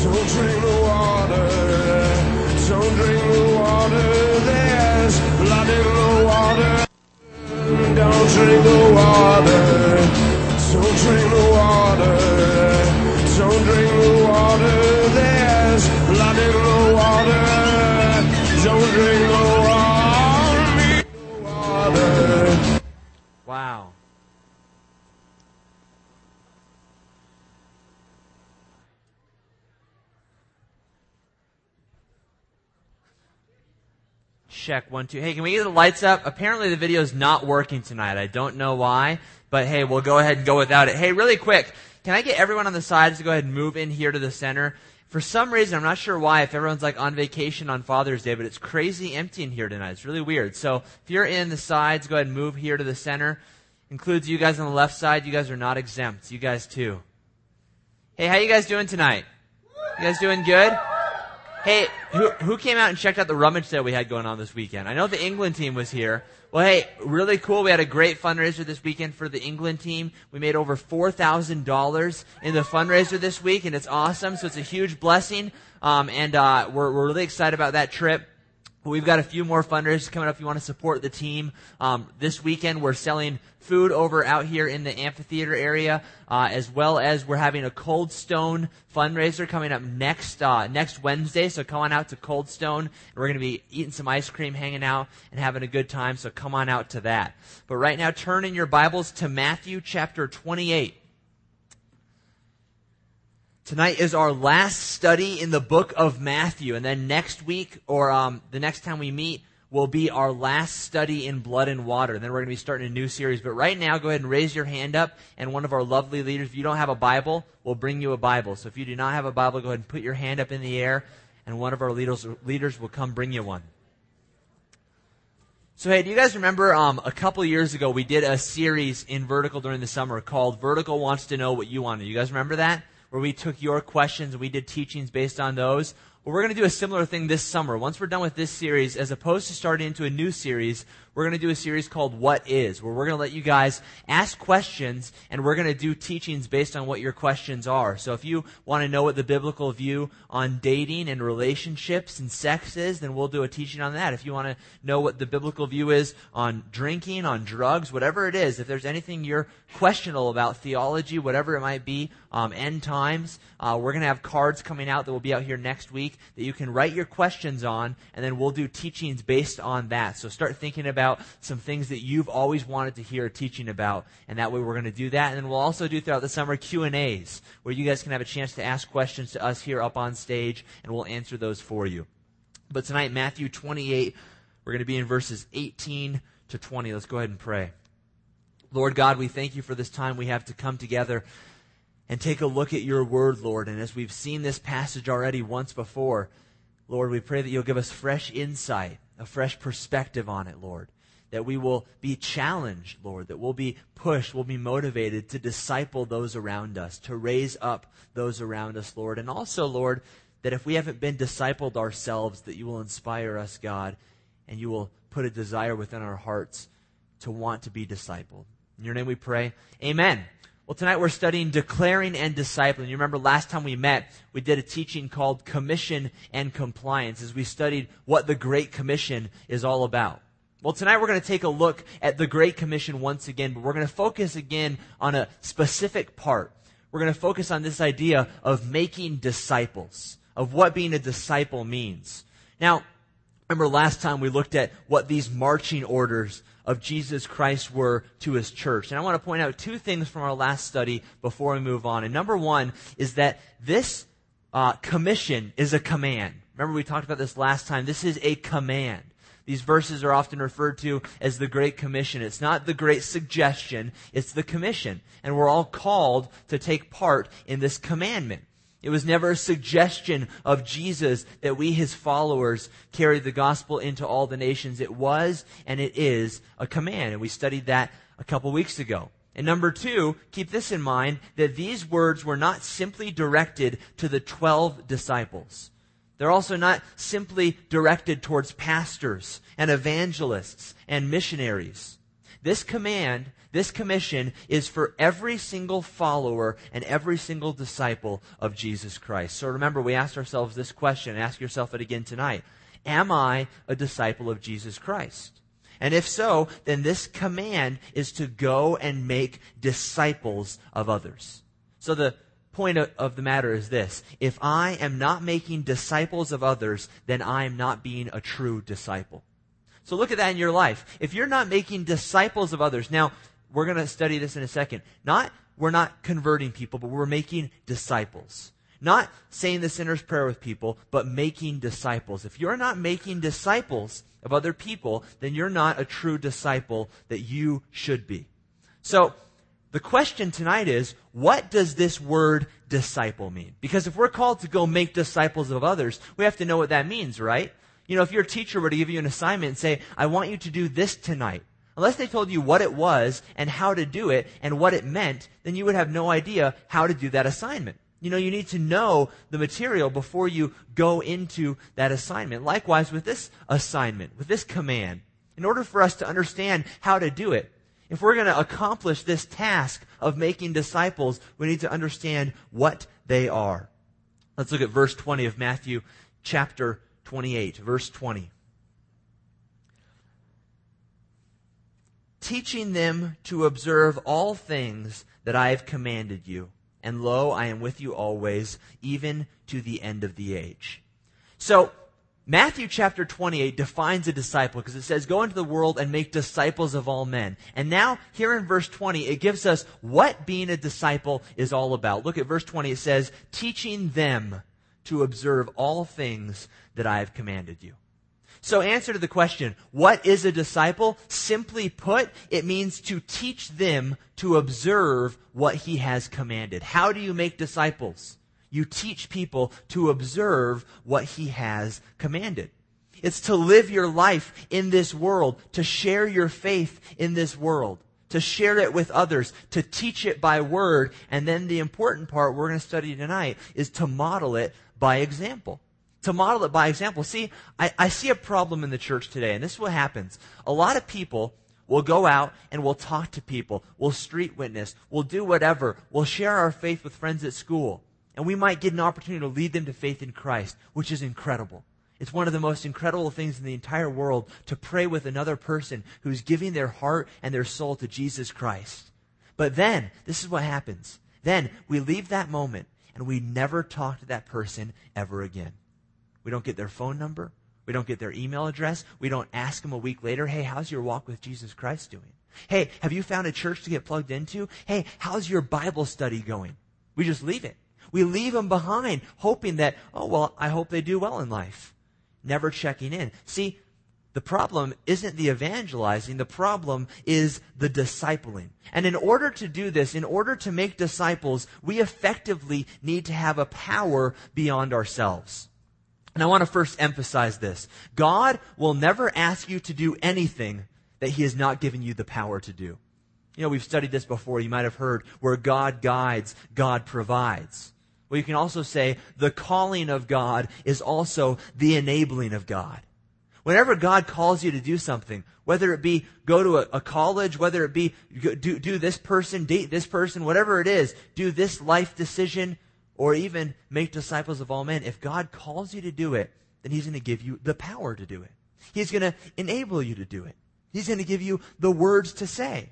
Don't drink the water. Don't drink the water. There's blood in the water. Don't drink the water. Don't drink the water. Don't drink the water. There's blood in the water. Don't drink the water. Wow. Check 1, 2. Hey, can we get the lights up? Apparently the video is not working tonight. I don't know why, but hey, we'll go ahead and go without it. Hey, really quick, can I get everyone on the sides to go ahead and move in here to the center? For some reason, I'm not sure why, if everyone's like on vacation on Father's Day, but it's crazy empty in here tonight. It's really weird. So if you're in the sides, go ahead and move here to the center. Includes you guys on the left side. You guys are not exempt. You guys too. Hey, how you guys doing tonight? You guys doing good? Hey, who came out and checked out the rummage sale we had going on this weekend? I know the England team was here. Well, hey, really cool. We had a great fundraiser this weekend for the England team. We made over $4,000 in the fundraiser this week, and it's awesome. So it's a huge blessing, and we're really excited about that trip. We've got a few more fundraisers coming up if you want to support the team. This weekend we're selling food over out here in the amphitheater area, as well as we're having a Cold Stone fundraiser coming up next Wednesday. So come on out to Cold Stone. We're going to be eating some ice cream, hanging out, and having a good time. So come on out to that. But right now, turn in your Bibles to Matthew chapter 28. Tonight is our last study in the book of Matthew, and then next week, or the next time we meet, will be our last study in blood and water. And then we're going to be starting a new series. But right now, go ahead and raise your hand up, and one of our lovely leaders, if you don't have a Bible, we'll bring you a Bible. So if you do not have a Bible, go ahead and put your hand up in the air, and one of our leaders will come bring you one. So hey, do you guys remember a couple years ago we did a series in Vertical during the summer called Vertical Wants to Know What You Want to Know? You guys remember that? Where we took your questions and we did teachings based on those. Well, we're going to do a similar thing this summer. Once we're done with this series, as opposed to starting into a new series, we're going to do a series called What Is, where we're going to let you guys ask questions, and we're going to do teachings based on what your questions are. So if you want to know what the biblical view on dating and relationships and sex is, then we'll do a teaching on that. If you want to know what the biblical view is on drinking, on drugs, whatever it is, if there's anything you're questionable about, theology, whatever it might be, end times, we're going to have cards coming out that will be out here next week that you can write your questions on, and then we'll do teachings based on that. So start thinking about some things that you've always wanted to hear a teaching about, and that way we're going to do that. And then we'll also do throughout the summer Q&As, where you guys can have a chance to ask questions to us here up on stage, and we'll answer those for you. But tonight, Matthew 28, we're going to be in verses 18 to 20. Let's go ahead and pray. Lord God, we thank you for this time we have to come together and take a look at your word, Lord. And as we've seen this passage already once before, Lord, we pray that you'll give us fresh insight, a fresh perspective on it, Lord. That we will be challenged, Lord. That we'll be pushed, we'll be motivated to disciple those around us, to raise up those around us, Lord. And also, Lord, that if we haven't been discipled ourselves, that you will inspire us, God, and you will put a desire within our hearts to want to be discipled. In your name we pray. Amen. Well, tonight we're studying declaring and discipling. You remember last time we met, we did a teaching called Commission and Compliance as we studied what the Great Commission is all about. Well, tonight we're going to take a look at the Great Commission once again, but we're going to focus again on a specific part. We're going to focus on this idea of making disciples, of what being a disciple means. Now, remember last time we looked at what these marching orders of Jesus Christ were to his church. And I want to point out two things from our last study before we move on. And number one is that this commission is a command. Remember we talked about this last time. This is a command. These verses are often referred to as the Great Commission. It's not the Great Suggestion, it's the commission. And we're all called to take part in this commandment. It was never a suggestion of Jesus that we, his followers, carry the gospel into all the nations. It was, and it is, a command. And we studied that a couple weeks ago. And number two, keep this in mind, that these words were not simply directed to the 12 disciples. They're also not simply directed towards pastors and evangelists and missionaries. This command, this commission is for every single follower and every single disciple of Jesus Christ. So remember, we asked ourselves this question. Ask yourself it again tonight. Am I a disciple of Jesus Christ? And if so, then this command is to go and make disciples of others. So the point of the matter is this. If I am not making disciples of others, then I am not being a true disciple. So look at that in your life. If you're not making disciples of others, now we're going to study this in a second. We're not converting people, but we're making disciples. Not saying the sinner's prayer with people, but making disciples. If you're not making disciples of other people, then you're not a true disciple that you should be. So the question tonight is, what does this word disciple mean? Because if we're called to go make disciples of others, we have to know what that means, right? You know, if your teacher were to give you an assignment and say, I want you to do this tonight, unless they told you what it was and how to do it and what it meant, then you would have no idea how to do that assignment. You know, you need to know the material before you go into that assignment. Likewise with this assignment, with this command. In order for us to understand how to do it, if we're going to accomplish this task of making disciples, we need to understand what they are. Let's look at verse 20 of Matthew chapter 28, verse 20. Teaching them to observe all things that I have commanded you. And lo, I am with you always, even to the end of the age. So, Matthew chapter 28 defines a disciple because it says, go into the world and make disciples of all men. And now, here in verse 20, it gives us what being a disciple is all about. Look at verse 20. It says, teaching them to observe all things that I have commanded you. So answer to the question, what is a disciple? Simply put, it means to teach them to observe what he has commanded. How do you make disciples? You teach people to observe what he has commanded. It's to live your life in this world, to share your faith in this world, to share it with others, to teach it by word, and then the important part we're going to study tonight is to model it by example. To model it by example. See, I see a problem in the church today, and this is what happens. A lot of people will go out and we'll talk to people. We'll street witness. We'll do whatever. We'll share our faith with friends at school. And we might get an opportunity to lead them to faith in Christ, which is incredible. It's one of the most incredible things in the entire world to pray with another person who's giving their heart and their soul to Jesus Christ. But then, this is what happens. Then, we leave that moment and we never talk to that person ever again. We don't get their phone number. We don't get their email address. We don't ask them a week later, hey, how's your walk with Jesus Christ doing? Hey, have you found a church to get plugged into? Hey, how's your Bible study going? We just leave it. We leave them behind, hoping that, oh, well, I hope they do well in life. Never checking in. See, the problem isn't the evangelizing. The problem is the discipling. And in order to do this, in order to make disciples, we effectively need to have a power beyond ourselves. And I want to first emphasize this. God will never ask you to do anything that he has not given you the power to do. You know, we've studied this before. You might have heard where God guides, God provides. Well, you can also say the calling of God is also the enabling of God. Whenever God calls you to do something, whether it be go to a college, whether it be do this person, date this person, whatever it is, do this life decision, or even make disciples of all men, if God calls you to do it, then he's going to give you the power to do it. He's going to enable you to do it. He's going to give you the words to say.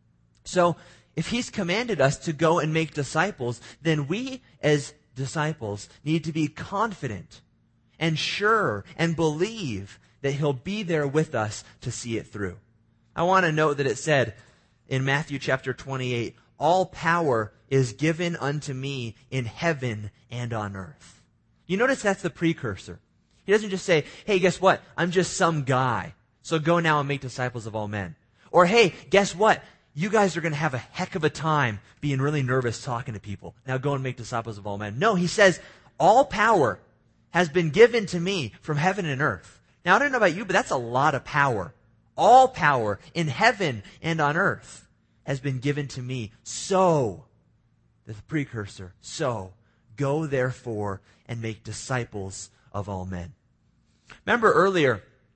So, if he's commanded us to go and make disciples, then we as disciples need to be confident and sure and believe that he'll be there with us to see it through. I want to note that it said in Matthew chapter 28, all power is given unto me in heaven and on earth. You notice that's the precursor. He doesn't just say, hey, guess what? I'm just some guy. So go now and make disciples of all men. Or, hey, guess what? You guys are going to have a heck of a time being really nervous talking to people. Now go and make disciples of all men. No, he says, all power has been given to me from heaven and earth. Now, I don't know about you, but that's a lot of power. All power in heaven and on earth has been given to me. So, the precursor, so, go therefore and make disciples of all men. Remember earlier,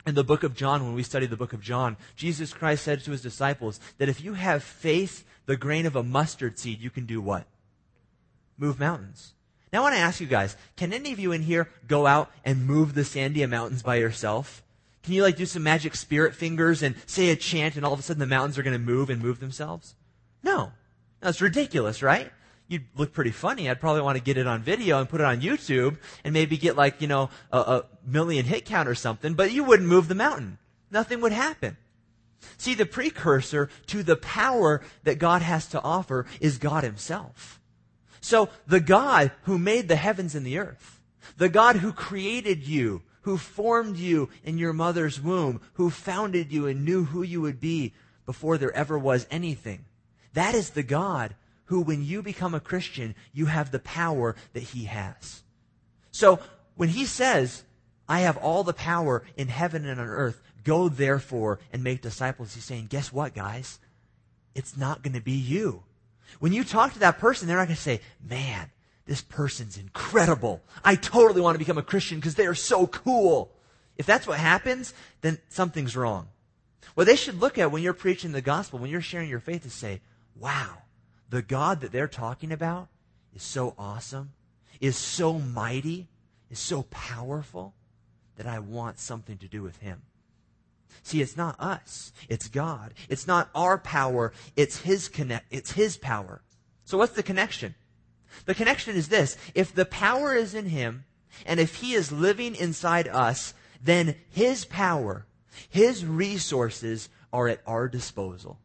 In the book of John, when we study the book of John, Jesus Christ said to his disciples that if you have faith, the grain of a mustard seed, you can do what? Move mountains. Now I want to ask you guys, can any of you in here go out and move the Sandia Mountains by yourself? Can you do some magic spirit fingers and say a chant and all of a sudden the mountains are going to move and move themselves? No. That's ridiculous, right? You'd look pretty funny. I'd probably want to get it on video and put it on YouTube and maybe get a million hit count or something, but you wouldn't move the mountain. Nothing would happen. See, the precursor to the power that God has to offer is God himself. So the God who made the heavens and the earth, the God who created you, who formed you in your mother's womb, who founded you and knew who you would be before there ever was anything, that is the God who, when you become a Christian, you have the power that he has. So when he says, I have all the power in heaven and on earth, go therefore and make disciples, he's saying, guess what, guys? It's not going to be you. When you talk to that person, they're not going to say, man, this person's incredible. I totally want to become a Christian because they are so cool. If that's what happens, then something's wrong. What they should look at when you're preaching the gospel, when you're sharing your faith, is say, wow, the God that they're talking about is so awesome, is so mighty, is so powerful that I want something to do with him. See, it's not us. It's God. It's not our power. It's his power. So what's the connection? The connection is this. If the power is in him, and if he is living inside us, then his power, his resources are at our disposal.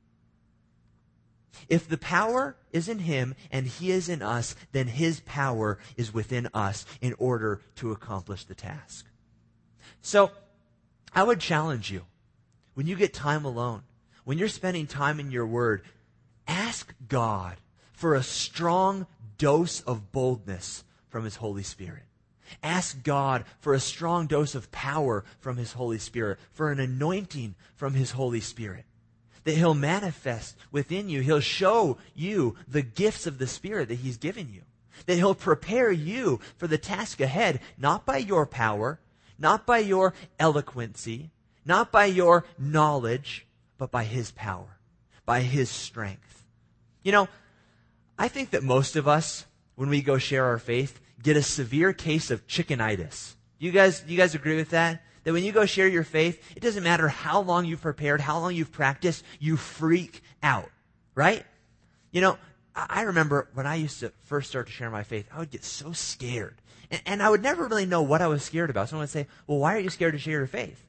If the power is in him and he is in us, then his power is within us in order to accomplish the task. So, I would challenge you, when you get time alone, when you're spending time in your word, ask God for a strong dose of boldness from his Holy Spirit. Ask God for a strong dose of power from his Holy Spirit, for an anointing from his Holy Spirit, that he'll manifest within you. He'll show you the gifts of the Spirit that he's given you, that he'll prepare you for the task ahead, not by your power, not by your eloquency, not by your knowledge, but by his power, by his strength. You know, I think that most of us, when we go share our faith, get a severe case of chickenitis. You guys agree with that? That when you go share your faith, it doesn't matter how long you've prepared, how long you've practiced, you freak out, right? You know, I remember when I used to first start to share my faith, I would get so scared. And I would never really know what I was scared about. Someone would say, well, why are you scared to share your faith?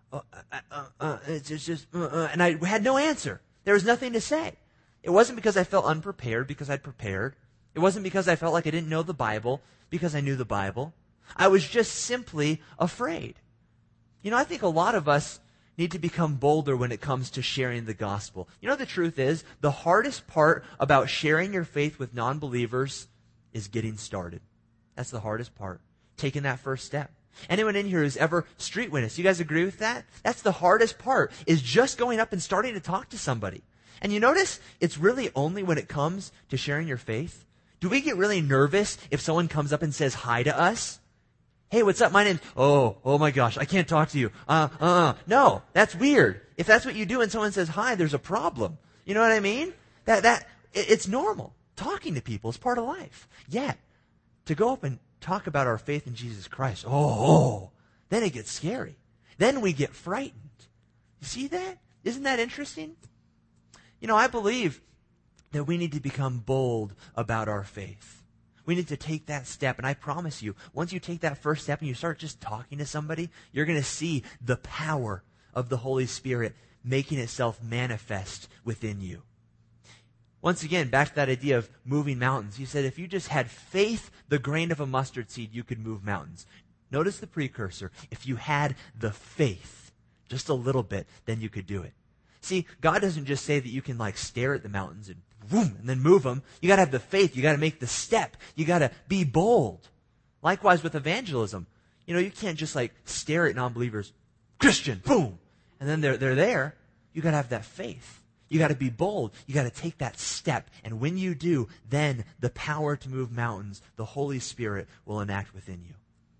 And I had no answer. There was nothing to say. It wasn't because I felt unprepared, because I'd prepared. It wasn't because I felt like I didn't know the Bible, because I knew the Bible. I was just simply afraid. You know, I think a lot of us need to become bolder when it comes to sharing the gospel. You know, the truth is, the hardest part about sharing your faith with non-believers is getting started. That's the hardest part. Taking that first step. Anyone in here who's ever street witnessed, you guys agree with that? That's the hardest part, is just going up and starting to talk to somebody. And you notice, it's really only when it comes to sharing your faith. Do we get really nervous if someone comes up and says hi to us? Hey, what's up? My name's, oh my gosh, I can't talk to you. No, that's weird. If that's what you do and someone says hi, there's a problem. You know what I mean? It's normal. Talking to people is part of life. Yet, to go up and talk about our faith in Jesus Christ, then it gets scary. Then we get frightened. You see that? Isn't that interesting? You know, I believe that we need to become bold about our faith. We need to take that step. And I promise you, once you take that first step and you start just talking to somebody, you're going to see the power of the Holy Spirit making itself manifest within you. Once again, back to that idea of moving mountains. He said if you just had faith, the grain of a mustard seed, you could move mountains. Notice the precursor. If you had the faith, just a little bit, then you could do it. See, God doesn't just say that you can stare at the mountains and boom, and then move them. You got to have the faith. You got to make the step. You got to be bold. Likewise with evangelism. You know, you can't just stare at non-believers, Christian, boom, and then they're there. You got to have that faith. You got to be bold. You got to take that step. And when you do, then the power to move mountains, the Holy Spirit will enact within you.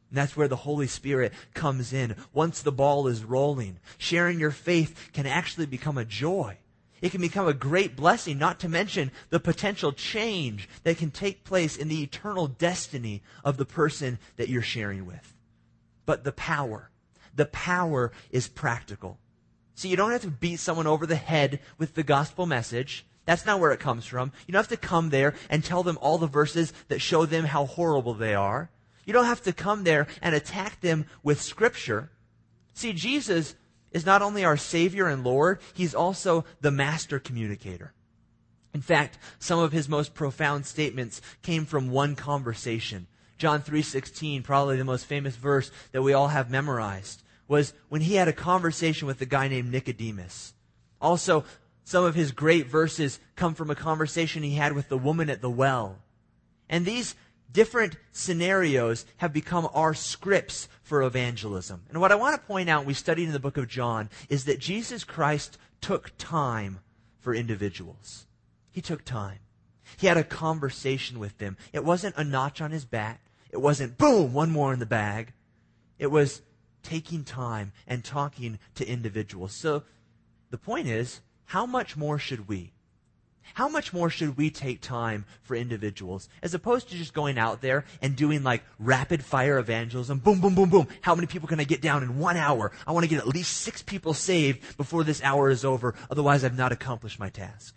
And that's where the Holy Spirit comes in. Once the ball is rolling, sharing your faith can actually become a joy. It can become a great blessing, not to mention the potential change that can take place in the eternal destiny of the person that you're sharing with. But the power is practical. See, you don't have to beat someone over the head with the gospel message. That's not where it comes from. You don't have to come there and tell them all the verses that show them how horrible they are. You don't have to come there and attack them with Scripture. See, Jesus is not only our Savior and Lord, He's also the master communicator. In fact, some of His most profound statements came from one conversation. John 3:16, probably the most famous verse that we all have memorized, was when He had a conversation with a guy named Nicodemus. Also, some of His great verses come from a conversation He had with the woman at the well. And these different scenarios have become our scripts for evangelism. And what I want to point out, we studied in the book of John, is that Jesus Christ took time for individuals. He took time. He had a conversation with them. It wasn't a notch on His back. It wasn't, boom, one more in the bag. It was taking time and talking to individuals. So the point is, how much more should we? How much more should we take time for individuals as opposed to just going out there and doing like rapid fire evangelism? Boom, boom, boom, boom. How many people can I get down in 1 hour? I want to get at least 6 people saved before this hour is over. Otherwise, I've not accomplished my task.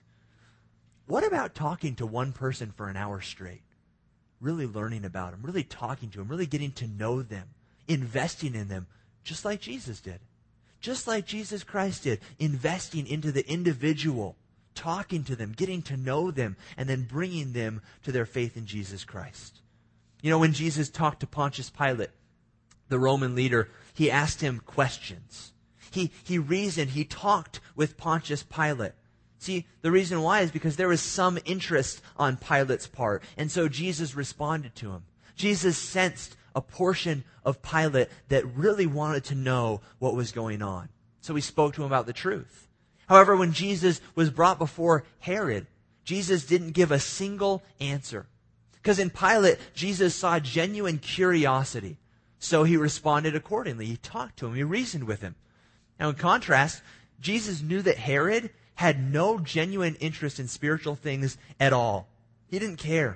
What about talking to one person for an hour straight? Really learning about them, really talking to them, really getting to know them, investing in them, just like Jesus did. Just like Jesus Christ did, investing into the individual, talking to them, getting to know them, and then bringing them to their faith in Jesus Christ. You know, when Jesus talked to Pontius Pilate, the Roman leader, He asked him questions. He reasoned, He talked with Pontius Pilate. See, the reason why is because there was some interest on Pilate's part, and so Jesus responded to him. Jesus sensed a portion of Pilate that really wanted to know what was going on. So He spoke to him about the truth. However, when Jesus was brought before Herod, Jesus didn't give a single answer. Because in Pilate, Jesus saw genuine curiosity. So He responded accordingly. He talked to him. He reasoned with him. Now, in contrast, Jesus knew that Herod had no genuine interest in spiritual things at all. He didn't care.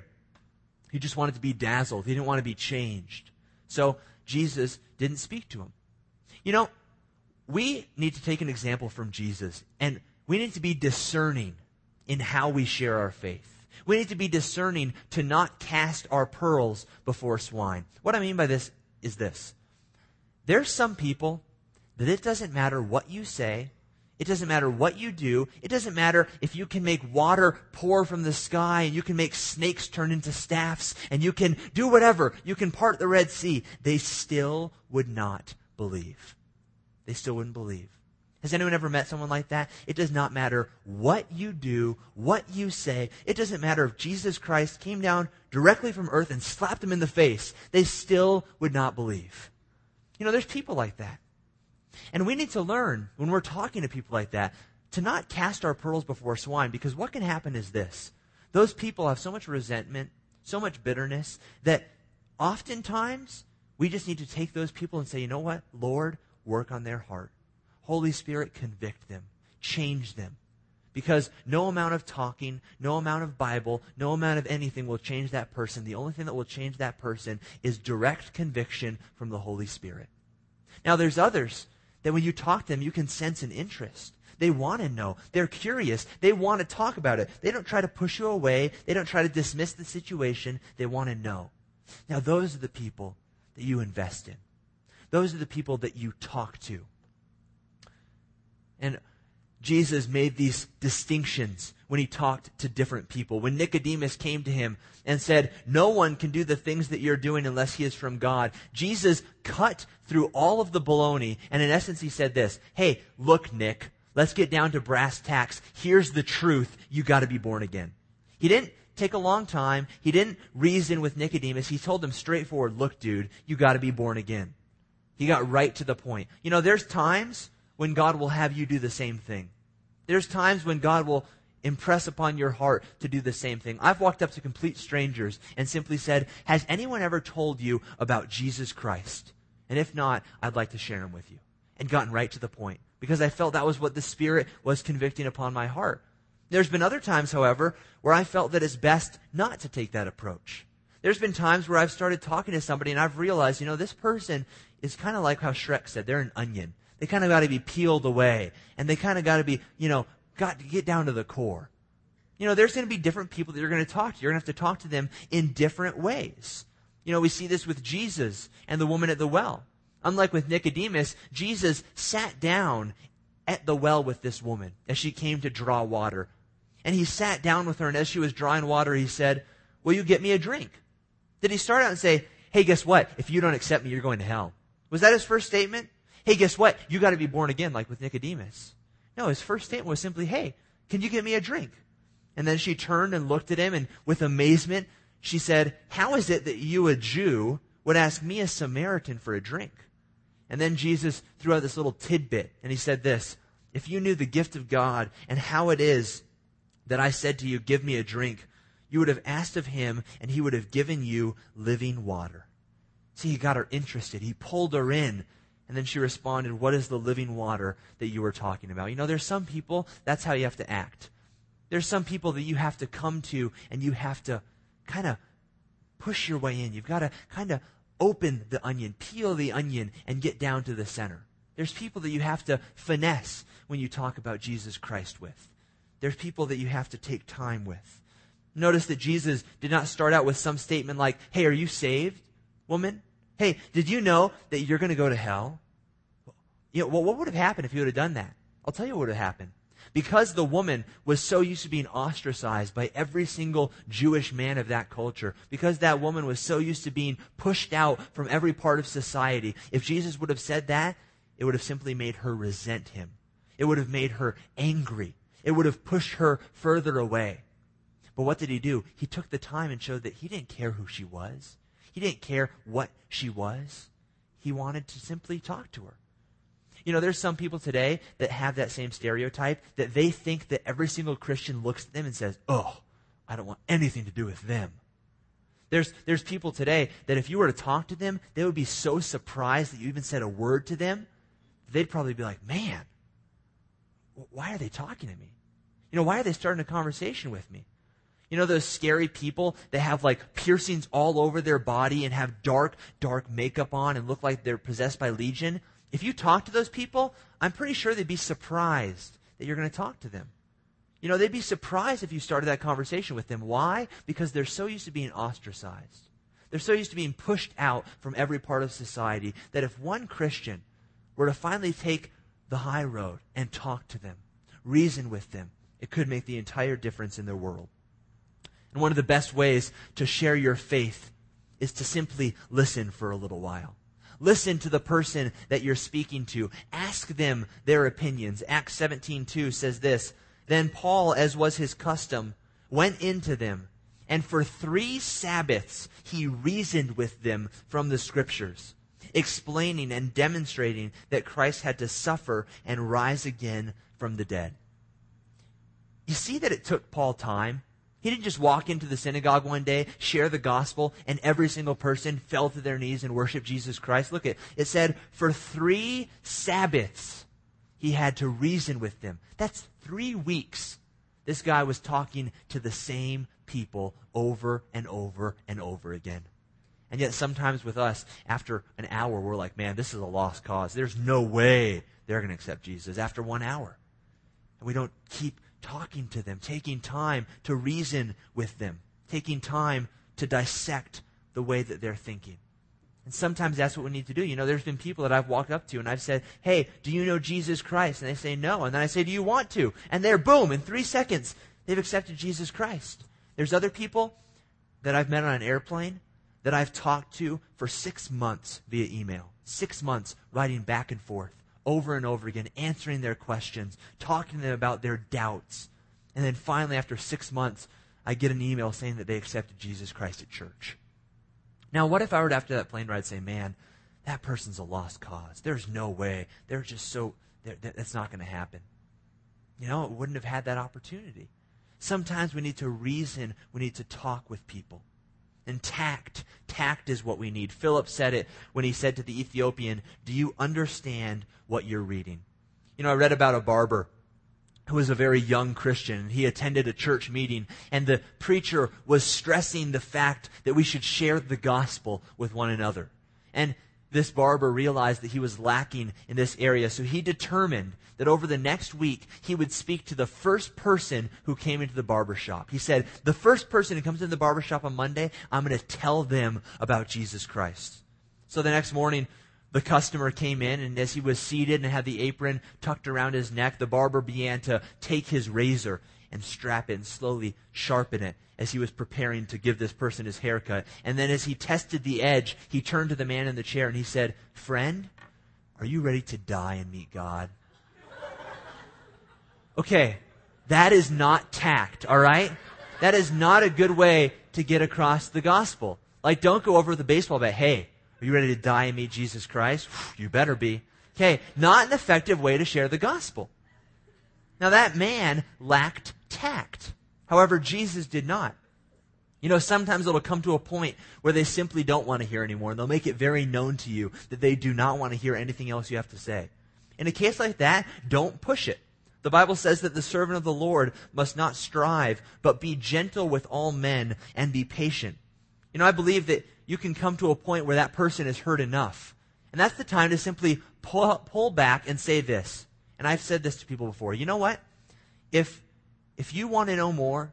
He just wanted to be dazzled. He didn't want to be changed. So Jesus didn't speak to him. You know, we need to take an example from Jesus, and we need to be discerning in how we share our faith. We need to be discerning to not cast our pearls before swine. What I mean by this is this. There's some people that it doesn't matter what you say, it doesn't matter what you do, it doesn't matter if you can make water pour from the sky, and you can make snakes turn into staffs, and you can do whatever, you can part the Red Sea, they still would not believe. They still wouldn't believe. Has anyone ever met someone like that? It does not matter what you do, what you say. It doesn't matter if Jesus Christ came down directly from earth and slapped them in the face. They still would not believe. You know, there's people like that. And we need to learn, when we're talking to people like that, to not cast our pearls before swine, because what can happen is this. Those people have so much resentment, so much bitterness, that oftentimes we just need to take those people and say, you know what, Lord, work on their heart. Holy Spirit, convict them. Change them. Because no amount of talking, no amount of Bible, no amount of anything will change that person. The only thing that will change that person is direct conviction from the Holy Spirit. Now, there's others that when you talk to them, you can sense an interest. They want to know. They're curious. They want to talk about it. They don't try to push you away. They don't try to dismiss the situation. They want to know. Now, those are the people that you invest in. Those are the people that you talk to. And Jesus made these distinctions when He talked to different people. When Nicodemus came to Him and said, no one can do the things that you're doing unless he is from God, Jesus cut through all of the baloney, and in essence He said this, hey, look, Nick, let's get down to brass tacks. Here's the truth. You got to be born again. He didn't take a long time. He didn't reason with Nicodemus. He told him straightforward, look, dude, you got to be born again. He got right to the point. You know, there's times when God will have you do the same thing. There's times when God will impress upon your heart to do the same thing. I've walked up to complete strangers and simply said, has anyone ever told you about Jesus Christ? And if not, I'd like to share him with you. And gotten right to the point, because I felt that was what the Spirit was convicting upon my heart. There's been other times, however, where I felt that it's best not to take that approach. There's been times where I've started talking to somebody and I've realized, this person is kind of like how Shrek said, they're an onion. They kind of got to be peeled away, and they kind of got to be, got to get down to the core. There's going to be different people that you're going to talk to. You're going to have to talk to them in different ways. We see this with Jesus and the woman at the well. Unlike with Nicodemus, Jesus sat down at the well with this woman as she came to draw water. And he sat down with her, and as she was drawing water, he said, will you get me a drink? Did he start out and say, hey, guess what? If you don't accept me, you're going to hell? Was that his first statement? Hey, guess what? You got to be born again, like with Nicodemus. No, his first statement was simply, hey, can you get me a drink? And then she turned and looked at him, and with amazement, she said, how is it that you, a Jew, would ask me, a Samaritan, for a drink? And then Jesus threw out this little tidbit, and he said this, if you knew the gift of God and how it is that I said to you, give me a drink, you would have asked of him, and he would have given you living water. See, he got her interested. He pulled her in, and then she responded, what is the living water that you were talking about? There's some people, that's how you have to act. There's some people that you have to come to, and you have to kind of push your way in. You've got to kind of open the onion, peel the onion, and get down to the center. There's people that you have to finesse when you talk about Jesus Christ with. There's people that you have to take time with. Notice that Jesus did not start out with some statement like, hey, are you saved, woman? Hey, did you know that you're going to go to hell? What would have happened if he would have done that? I'll tell you what would have happened. Because the woman was so used to being ostracized by every single Jewish man of that culture, because that woman was so used to being pushed out from every part of society, if Jesus would have said that, it would have simply made her resent him. It would have made her angry. It would have pushed her further away. But what did he do? He took the time and showed that he didn't care who she was. He didn't care what she was. He wanted to simply talk to her. There's some people today that have that same stereotype, that they think that every single Christian looks at them and says, oh, I don't want anything to do with them. There's people today that if you were to talk to them, they would be so surprised that you even said a word to them. They'd probably be like, man, why are they talking to me? Why are they starting a conversation with me? Those scary people that have like piercings all over their body and have dark makeup on and look like they're possessed by Legion. If you talk to those people, I'm pretty sure they'd be surprised that you're going to talk to them. They'd be surprised if you started that conversation with them. Why? Because they're so used to being ostracized. They're so used to being pushed out from every part of society that if one Christian were to finally take the high road and talk to them, reason with them, it could make the entire difference in their world. And one of the best ways to share your faith is to simply listen for a little while. Listen to the person that you're speaking to. Ask them their opinions. Acts 17:2 says this, then Paul, as was his custom, went into them, and for 3 Sabbaths he reasoned with them from the Scriptures, explaining and demonstrating that Christ had to suffer and rise again from the dead. You see that it took Paul time? He didn't just walk into the synagogue one day, share the gospel, and every single person fell to their knees and worshiped Jesus Christ. Look, it said for 3 Sabbaths he had to reason with them. That's 3 weeks. This guy was talking to the same people over and over and over again. And yet sometimes with us, after an hour, we're like, man, this is a lost cause. There's no way they're going to accept Jesus after 1 hour. And we don't keep talking to them, taking time to reason with them, taking time to dissect the way that they're thinking. And sometimes that's what we need to do. There's been people that I've walked up to and I've said, hey, do you know Jesus Christ? And they say no. And then I say, do you want to? And they're, boom, in 3 seconds, they've accepted Jesus Christ. There's other people that I've met on an airplane that I've talked to for 6 months via email. 6 months writing back and forth, over and over again, answering their questions, talking to them about their doubts. And then finally, after 6 months, I get an email saying that they accepted Jesus Christ at church. Now, what if I were to, after that plane ride, say, man, that person's a lost cause. There's no way. They're just so, that's not going to happen. It wouldn't have had that opportunity. Sometimes we need to reason. We need to talk with people. And tact is what we need. Philip said it when he said to the Ethiopian, "Do you understand what you're reading?" You know, I read about a barber who was a very young Christian. He attended a church meeting, and the preacher was stressing the fact that we should share the gospel with one another. And this barber realized that he was lacking in this area, so he determined that over the next week, he would speak to the first person who came into the barber shop. He said, the first person who comes into the barber shop on Monday, I'm going to tell them about Jesus Christ. So the next morning, the customer came in, and as he was seated and had the apron tucked around his neck, the barber began to take his razor and strap it and slowly sharpen it as he was preparing to give this person his haircut. And then as he tested the edge, he turned to the man in the chair and he said, "Friend, are you ready to die and meet God?" Okay, that is not tact, all right? That is not a good way to get across the gospel. Like, don't go over with a baseball bat. "Hey, are you ready to die and meet Jesus Christ?" You better be. Okay, not an effective way to share the gospel. Now, that man lacked tact. However, Jesus did not. You know, sometimes it'll come to a point where they simply don't want to hear anymore, and they'll make it very known to you that they do not want to hear anything else you have to say. In a case like that, don't push it. The Bible says that the servant of the Lord must not strive, but be gentle with all men and be patient. You know, I believe that you can come to a point where that person is hurt enough. And that's the time to simply pull back and say this. And I've said this to people before. You know what? If you want to know more,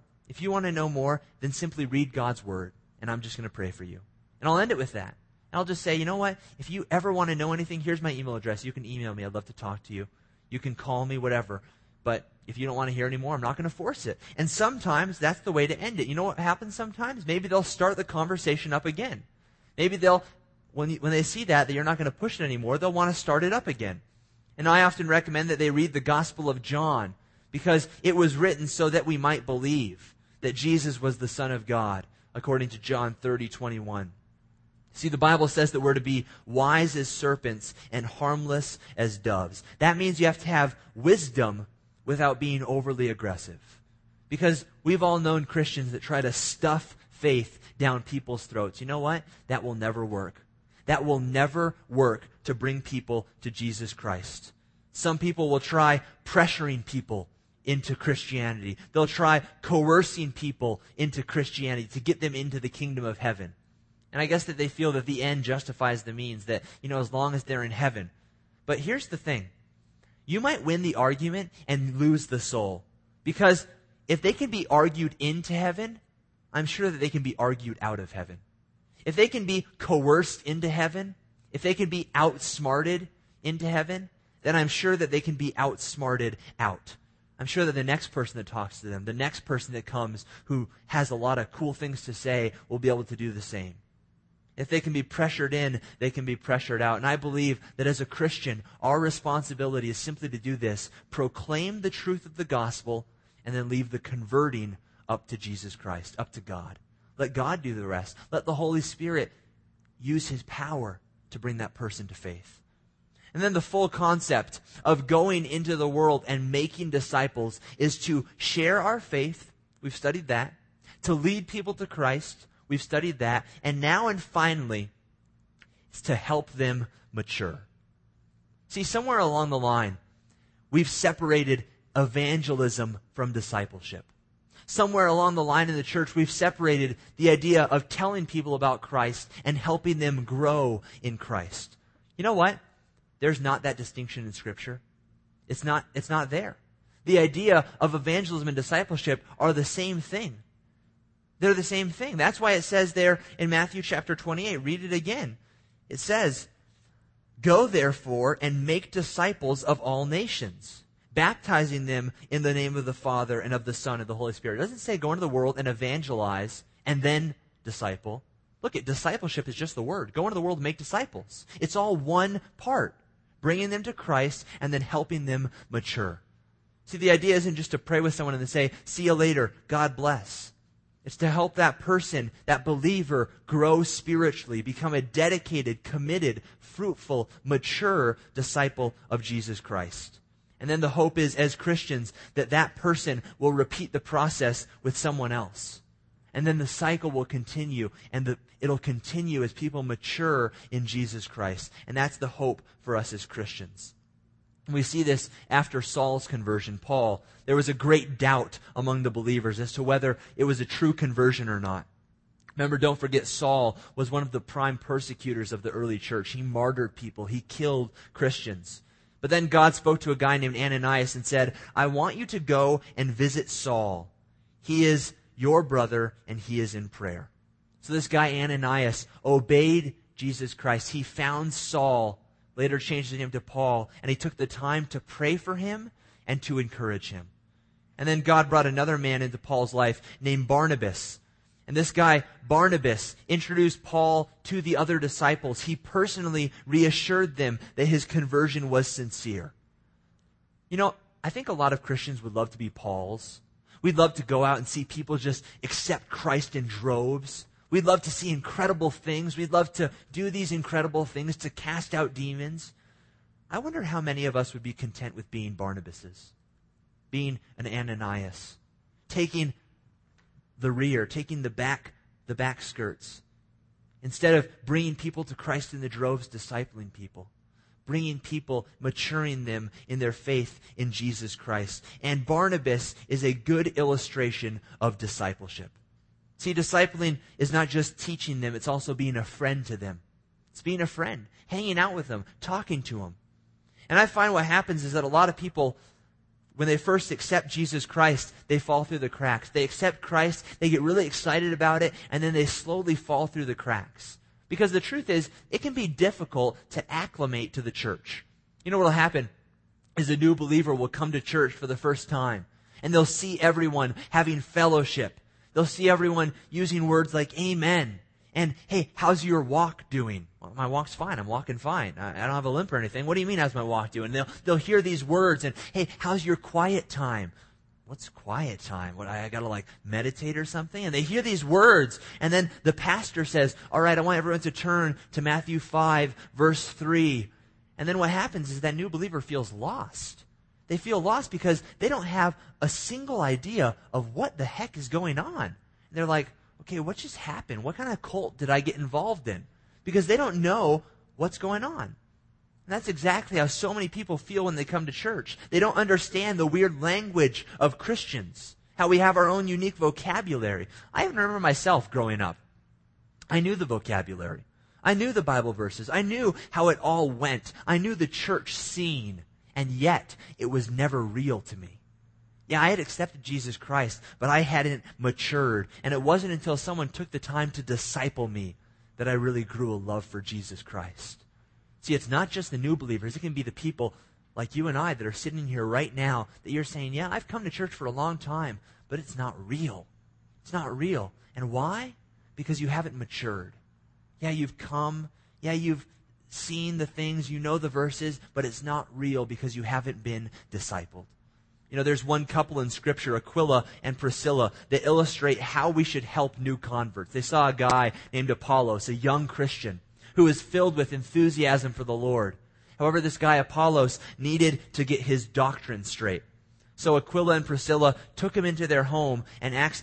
then simply read God's word. And I'm just going to pray for you. And I'll end it with that. And I'll just say, you know what? If you ever want to know anything, here's my email address. You can email me. I'd love to talk to you. You can call me, whatever. But if you don't want to hear anymore, I'm not going to force it. And sometimes that's the way to end it. You know what happens sometimes? Maybe they'll start the conversation up again. Maybe they'll, when they see that you're not going to push it anymore, they'll want to start it up again. And I often recommend that they read the Gospel of John, because it was written so that we might believe that Jesus was the Son of God, according to John 30:21. See, the Bible says that we're to be wise as serpents and harmless as doves. That means you have to have wisdom without being overly aggressive. Because we've all known Christians that try to stuff faith down people's throats. You know what? That will never work. That will never work to bring people to Jesus Christ. Some people will try pressuring people into Christianity. They'll try coercing people into Christianity to get them into the kingdom of heaven. And I guess that they feel that the end justifies the means, that, you know, as long as they're in heaven. But here's the thing. You might win the argument and lose the soul. Because if they can be argued into heaven, I'm sure that they can be argued out of heaven. If they can be coerced into heaven, if they can be outsmarted into heaven, then I'm sure that they can be outsmarted out. I'm sure that the next person that talks to them, the next person that comes who has a lot of cool things to say, will be able to do the same. If they can be pressured in, they can be pressured out. And I believe that as a Christian, our responsibility is simply to do this: proclaim the truth of the gospel, and then leave the converting up to Jesus Christ, up to God. Let God do the rest. Let the Holy Spirit use His power to bring that person to faith. And then the full concept of going into the world and making disciples is to share our faith. We've studied that. To lead people to Christ. We've studied that. And now and finally, it's to help them mature. See, somewhere along the line, we've separated evangelism from discipleship. Somewhere along the line in the church, we've separated the idea of telling people about Christ and helping them grow in Christ. You know what? There's not that distinction in Scripture. It's not there. The idea of evangelism and discipleship are the same thing. They're the same thing. That's why it says there in Matthew chapter 28, read it again. It says, "Go therefore and make disciples of all nations, baptizing them in the name of the Father and of the Son and of the Holy Spirit." It doesn't say go into the world and evangelize and then disciple. Look, discipleship is just the word. Go into the world and make disciples. It's all one part. Bringing them to Christ and then helping them mature. See, the idea isn't just to pray with someone and then say, "See you later, God bless." It's to help that person, that believer, grow spiritually, become a dedicated, committed, fruitful, mature disciple of Jesus Christ. And then the hope is, as Christians, that that person will repeat the process with someone else. And then the cycle will continue, and it'll continue as people mature in Jesus Christ. And that's the hope for us as Christians. We see this after Saul's conversion, Paul. There was a great doubt among the believers as to whether it was a true conversion or not. Remember, don't forget, Saul was one of the prime persecutors of the early church. He martyred people. He killed Christians. But then God spoke to a guy named Ananias and said, I want you to go and visit Saul. He is your brother, and he is in prayer. So this guy Ananias obeyed Jesus Christ. He found Saul, later changed his name to Paul, and he took the time to pray for him and to encourage him. And then God brought another man into Paul's life named Barnabas. And this guy, Barnabas, introduced Paul to the other disciples. He personally reassured them that his conversion was sincere. You know, I think a lot of Christians would love to be Pauls. We'd love to go out and see people just accept Christ in droves. We'd love to see incredible things. We'd love to do these incredible things, to cast out demons. I wonder how many of us would be content with being Barnabases, being an Ananias, taking the rear, taking the back skirts. Instead of bringing people to Christ in the droves, discipling people. Bringing people, maturing them in their faith in Jesus Christ. And Barnabas is a good illustration of discipleship. See, discipling is not just teaching them, it's also being a friend to them. It's being a friend, hanging out with them, talking to them. And I find what happens is that a lot of people, when they first accept Jesus Christ, they fall through the cracks. They accept Christ, they get really excited about it, and then they slowly fall through the cracks. Because the truth is, it can be difficult to acclimate to the church. You know what will happen is a new believer will come to church for the first time, and they'll see everyone having fellowship. They'll see everyone using words like amen, and hey, how's your walk doing? Well, my walk's fine. I'm walking fine. I don't have a limp or anything. What do you mean, how's my walk doing? They'll hear these words, and hey, how's your quiet time? What's quiet time? What, I gotta meditate or something? And they hear these words, and then the pastor says, all right, I want everyone to turn to Matthew 5, verse 3. And then what happens is that new believer feels lost. They feel lost because they don't have a single idea of what the heck is going on. And they're like, okay, what just happened? What kind of cult did I get involved in? Because they don't know what's going on. And that's exactly how so many people feel when they come to church. They don't understand the weird language of Christians, how we have our own unique vocabulary. I even remember myself growing up. I knew the vocabulary. I knew the Bible verses. I knew how it all went. I knew the church scene. And yet, it was never real to me. Yeah, I had accepted Jesus Christ, but I hadn't matured. And it wasn't until someone took the time to disciple me that I really grew a love for Jesus Christ. See, it's not just the new believers. It can be the people like you and I that are sitting here right now that you're saying, yeah, I've come to church for a long time, but it's not real. It's not real. And why? Because you haven't matured. Yeah, you've come. Yeah, you've seen the things. You know the verses, but it's not real because you haven't been discipled. You know, there's one couple in Scripture, Aquila and Priscilla, that illustrate how we should help new converts. They saw a guy named Apollos, a young Christian, who was filled with enthusiasm for the Lord. However, this guy Apollos needed to get his doctrine straight. So Aquila and Priscilla took him into their home, and Acts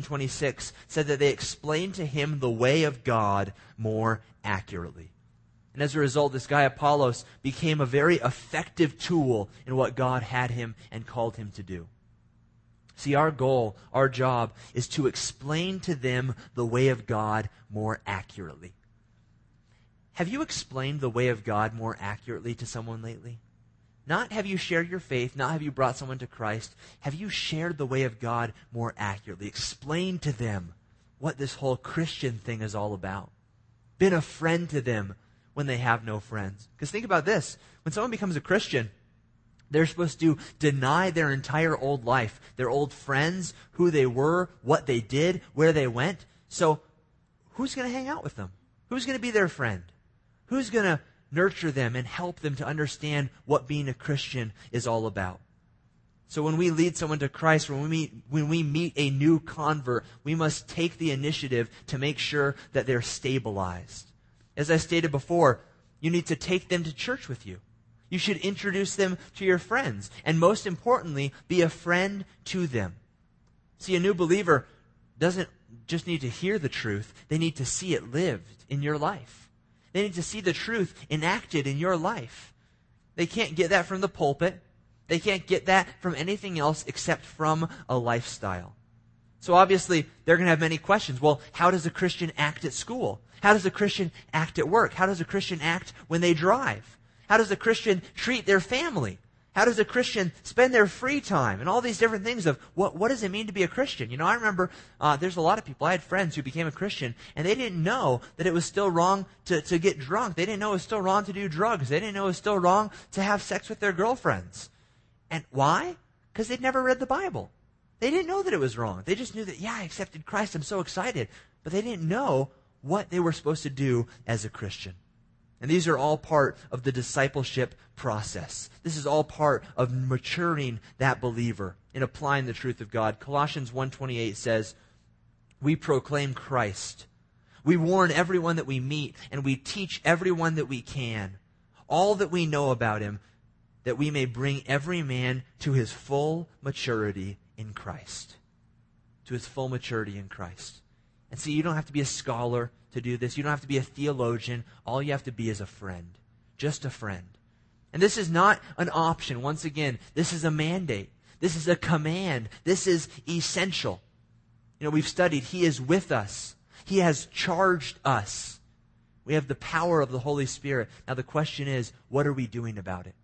18:26 said that they explained to him the way of God more accurately. And as a result, this guy Apollos became a very effective tool in what God had him and called him to do. See, our goal, our job, is to explain to them the way of God more accurately. Have you explained the way of God more accurately to someone lately? Not have you shared your faith, not have you brought someone to Christ. Have you shared the way of God more accurately? Explain to them what this whole Christian thing is all about. Been a friend to them when they have no friends. Because think about this. When someone becomes a Christian, they're supposed to deny their entire old life, their old friends, who they were, what they did, where they went. So who's going to hang out with them? Who's going to be their friend? Who's going to nurture them and help them to understand what being a Christian is all about? So when we lead someone to Christ, when we meet a new convert, we must take the initiative to make sure that they're stabilized. As I stated before, you need to take them to church with you. You should introduce them to your friends. And most importantly, be a friend to them. See, a new believer doesn't just need to hear the truth. They need to see it lived in your life. They need to see the truth enacted in your life. They can't get that from the pulpit. They can't get that from anything else except from a lifestyle. So obviously, they're going to have many questions. Well, how does a Christian act at school? How does a Christian act at work? How does a Christian act when they drive? How does a Christian treat their family? How does a Christian spend their free time? And all these different things of what does it mean to be a Christian? You know, I remember there's a lot of people. I had friends who became a Christian, and they didn't know that it was still wrong to get drunk. They didn't know it was still wrong to do drugs. They didn't know it was still wrong to have sex with their girlfriends. And why? Because they'd never read the Bible. They didn't know that it was wrong. They just knew that, yeah, I accepted Christ. I'm so excited. But they didn't know what they were supposed to do as a Christian. And these are all part of the discipleship process. This is all part of maturing that believer in applying the truth of God. Colossians 1:28 says, we proclaim Christ. We warn everyone that we meet, and we teach everyone that we can all that we know about him, that we may bring every man to his full maturity in Christ. To his full maturity in Christ. And see, you don't have to be a scholar to do this. You don't have to be a theologian. All you have to be is a friend. Just a friend. And this is not an option. Once again, this is a mandate. This is a command. This is essential. You know, we've studied, he is with us. He has charged us. We have the power of the Holy Spirit. Now the question is, what are we doing about it?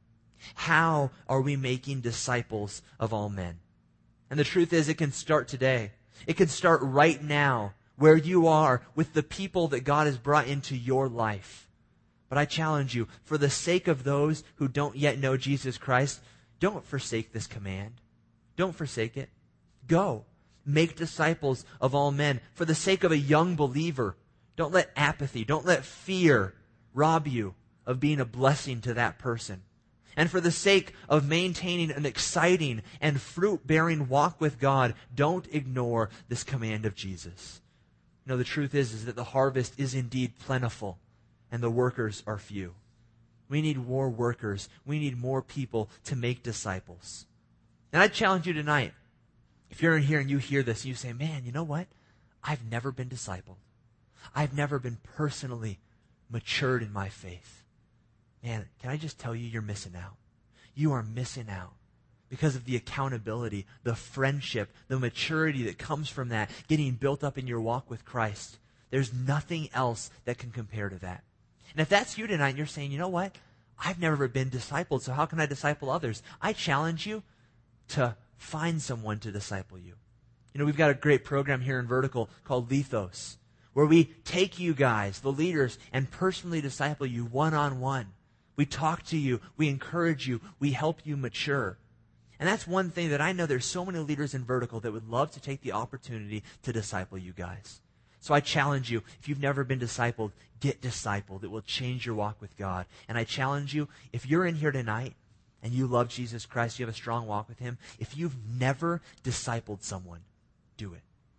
How are we making disciples of all men? And the truth is, it can start today. It can start right now, where you are, with the people that God has brought into your life. But I challenge you, for the sake of those who don't yet know Jesus Christ, don't forsake this command. Don't forsake it. Go. Make disciples of all men. For the sake of a young believer, don't let apathy, don't let fear rob you of being a blessing to that person. And for the sake of maintaining an exciting and fruit-bearing walk with God, don't ignore this command of Jesus. You know, the truth is that the harvest is indeed plentiful, and the workers are few. We need more workers. We need more people to make disciples. And I challenge you tonight, if you're in here and you hear this, and you say, man, you know what? I've never been discipled. I've never been personally matured in my faith. Man, can I just tell you, you're missing out. You are missing out because of the accountability, the friendship, the maturity that comes from that, getting built up in your walk with Christ. There's nothing else that can compare to that. And if that's you tonight and you're saying, you know what? I've never been discipled, so how can I disciple others? I challenge you to find someone to disciple you. You know, we've got a great program here in Vertical called Lethos, where we take you guys, the leaders, and personally disciple you one-on-one. We talk to you, we encourage you, we help you mature. And that's one thing that I know there's so many leaders in Vertical that would love to take the opportunity to disciple you guys. So I challenge you, if you've never been discipled, get discipled. It will change your walk with God. And I challenge you, if you're in here tonight and you love Jesus Christ, you have a strong walk with him, if you've never discipled someone, do it.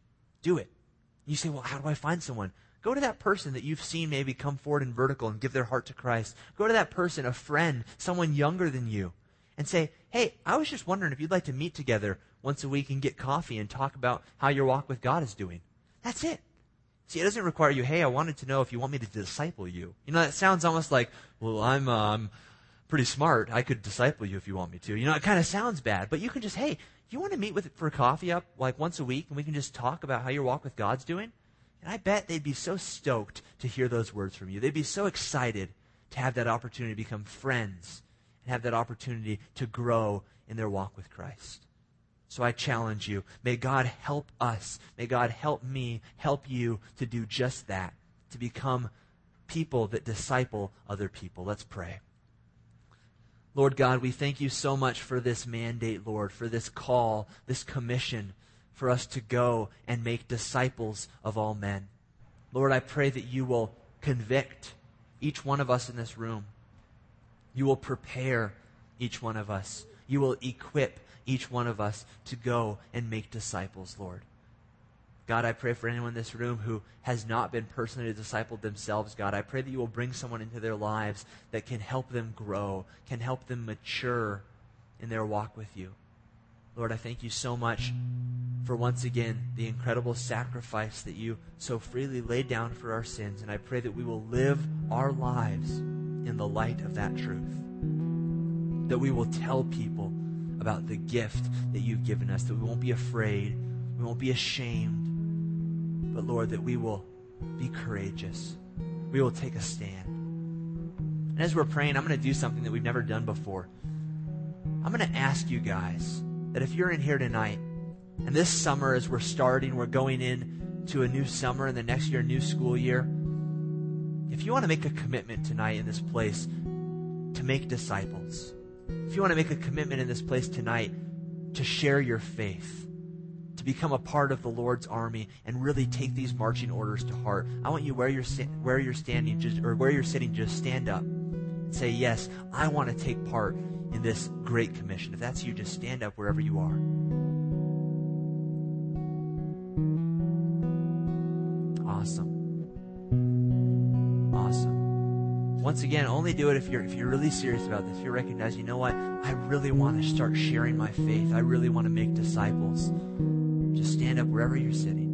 Do it. You say, well, how do I find someone? Go to that person that you've seen maybe come forward in Vertical and give their heart to Christ. Go to that person, a friend, someone younger than you, and say, hey, I was just wondering if you'd like to meet together once a week and get coffee and talk about how your walk with God is doing. That's it. See, it doesn't require you, hey, I wanted to know if you want me to disciple you. You know, that sounds almost like, well, I'm pretty smart. I could disciple you if you want me to. You know, it kind of sounds bad. But you can just, hey, you want to meet for coffee up like once a week and we can just talk about how your walk with God's doing? And I bet they'd be so stoked to hear those words from you. They'd be so excited to have that opportunity to become friends and have that opportunity to grow in their walk with Christ. So I challenge you, may God help us, may God help me, help you to do just that, to become people that disciple other people. Let's pray. Lord God, we thank you so much for this mandate, Lord, for this call, this commission, for us to go and make disciples of all men. Lord, I pray that you will convict each one of us in this room. You will prepare each one of us. You will equip each one of us to go and make disciples, Lord. God, I pray for anyone in this room who has not been personally discipled themselves, God, I pray that you will bring someone into their lives that can help them grow, can help them mature in their walk with you. Lord, I thank you so much for once again the incredible sacrifice that you so freely laid down for our sins, and I pray that we will live our lives in the light of that truth, that we will tell people about the gift that you've given us, that we won't be afraid, we won't be ashamed, but Lord, that we will be courageous. We will take a stand. And as we're praying, I'm going to do something that we've never done before. I'm going to ask you guys that if you're in here tonight, and this summer as we're starting, we're going into a new summer and the next year, a new school year, if you want to make a commitment tonight in this place to make disciples, if you want to make a commitment in this place tonight to share your faith, to become a part of the Lord's army and really take these marching orders to heart, I want you where you're sitting, just stand up and say, yes, I want to take part in this great commission. If that's you, just stand up wherever you are. Awesome. Once again, only do it if you're really serious about this. If you recognize, you know what? I really want to start sharing my faith. I really want to make disciples. Just stand up wherever you're sitting.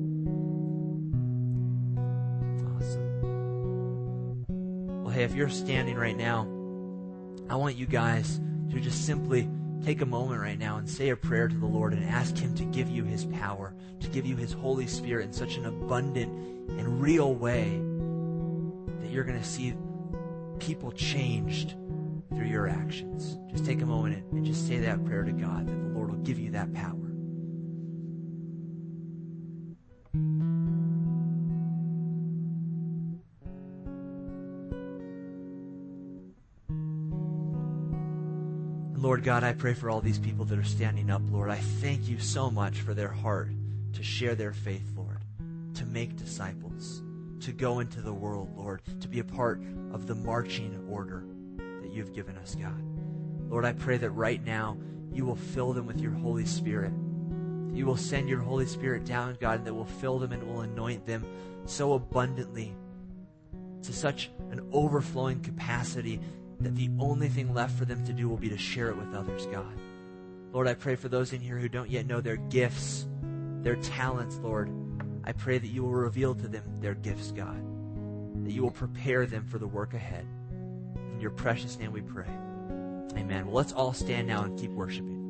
Awesome. Well, hey, if you're standing right now, I want you guys to just simply take a moment right now and say a prayer to the Lord and ask Him to give you His power, to give you His Holy Spirit in such an abundant and real way that you're going to see people changed through your actions. Just take a moment and just say that prayer to God, that the Lord will give you that power. Lord God, I pray for all these people that are standing up, Lord. I thank you so much for their heart to share their faith, Lord, to make disciples, to go into the world, Lord, to be a part of the marching order that you've given us, God. Lord, I pray that right now you will fill them with your Holy Spirit. That you will send your Holy Spirit down, God, and that will fill them and will anoint them so abundantly to such an overflowing capacity that the only thing left for them to do will be to share it with others, God. Lord, I pray for those in here who don't yet know their gifts, their talents, Lord. I pray that you will reveal to them their gifts, God, that you will prepare them for the work ahead. In your precious name we pray. Amen. Well, let's all stand now and keep worshiping.